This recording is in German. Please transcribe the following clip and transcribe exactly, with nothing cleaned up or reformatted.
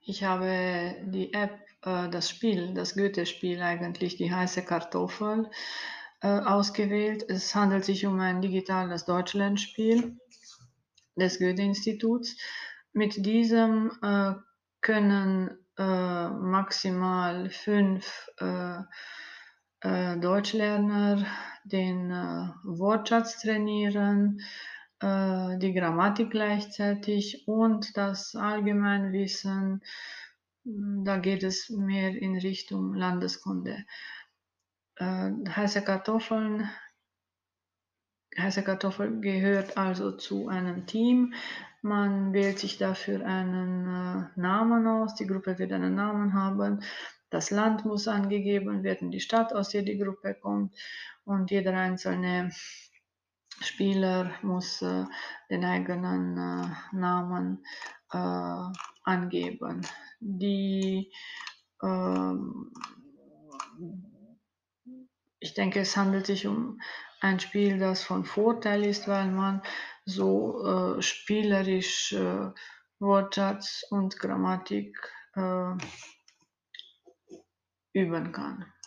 Ich habe die App, äh, das Spiel, das Goethe-Spiel eigentlich, die heiße Kartoffel, äh, ausgewählt. Es handelt sich um ein digitales Deutschlernspiel des Goethe-Instituts. Mit diesem äh, können äh, maximal fünf äh, äh, Deutschlerner den äh, Wortschatz trainieren, äh, die Grammatik gleichzeitig und das Allgemeinwissen. Da geht es mehr in Richtung Landeskunde. Äh, heiße Kartoffeln Heiße Kartoffel gehört also zu einem Team. Man wählt sich dafür einen äh, Namen aus. Die Gruppe wird einen Namen haben. Das Land muss angegeben werden, die Stadt, aus der die Gruppe kommt. Und jeder einzelne Spieler muss äh, den eigenen äh, Namen äh, angeben. Die ähm, Ich denke, es handelt sich um ein Spiel, das von Vorteil ist, weil man so äh, spielerisch äh, Wortschatz und Grammatik äh, üben kann.